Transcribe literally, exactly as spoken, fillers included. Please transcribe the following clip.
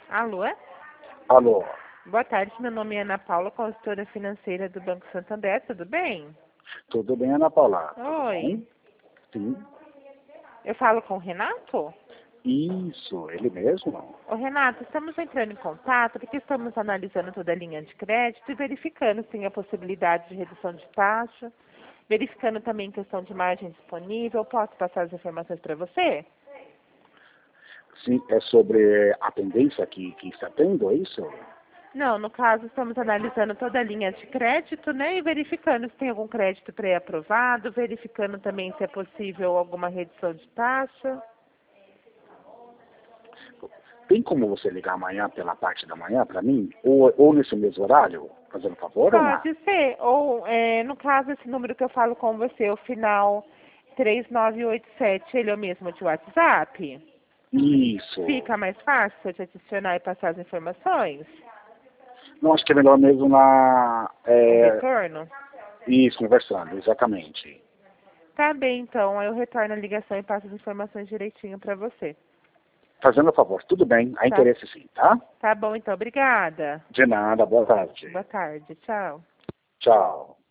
Alô? Alô, Boa tarde, meu nome é Ana Paula, consultora financeira do Banco Santander, tudo bem? tudo bem, Ana Paula? Tudo Oi, bem? Sim. eu falo com o Renato? Isso, ele mesmo? Ô Renato, estamos entrando em contato porque estamos analisando toda a linha de crédito e verificando se tem a possibilidade de redução de taxa, verificando também questão de margem disponível. Posso passar as informações para você? Sim, é sobre a tendência que, que está tendo, é isso? Não, no caso, estamos analisando toda a linha de crédito, né, e verificando se tem algum crédito pré-aprovado, verificando também se é possível alguma redução de taxa. Tem como você ligar amanhã pela parte da manhã para mim? Ou, ou nesse mesmo horário? Fazendo favor, Ana? Pode ser, ou é, no caso, esse número que eu falo com você, o final três nove oito sete, ele é o mesmo de WhatsApp? Isso. Fica mais fácil eu te adicionar e passar as informações? Não, acho que é melhor mesmo na... Um É, retorno? isso, conversando, exatamente. Tá bem, então, eu retorno a ligação e passo as informações direitinho para você. Fazendo favor, tudo bem, há Tá? interesse sim, tá? Tá bom, então, obrigada. De nada, boa tarde. Boa tarde, tchau. Tchau.